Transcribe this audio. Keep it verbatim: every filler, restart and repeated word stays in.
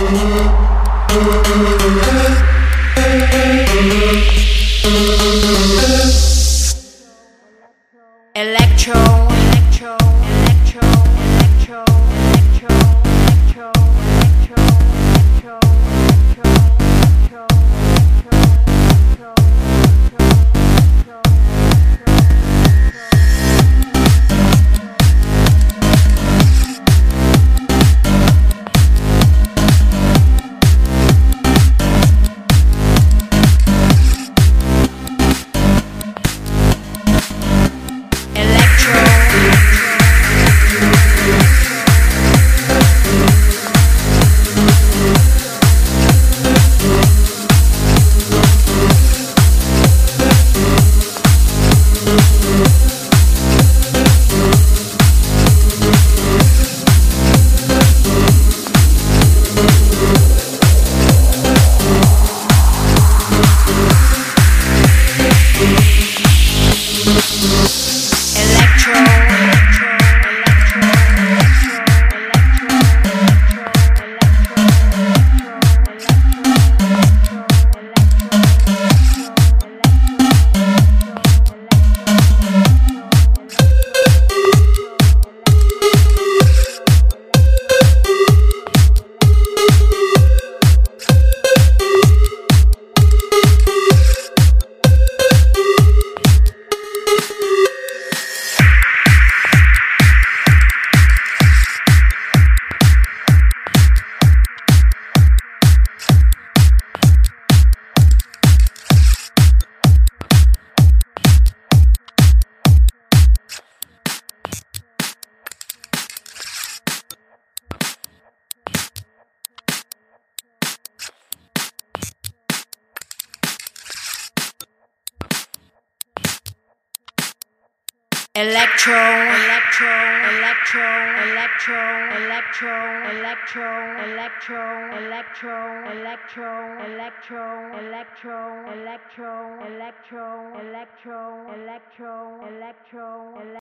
Electro, electro, electro, electro, electro, electro, electro, electro, electro, Electro, electro, electro, electro, electro, electro, electro, electro, electro, electro, electro, electro, electro, electro, electro, electro, electro.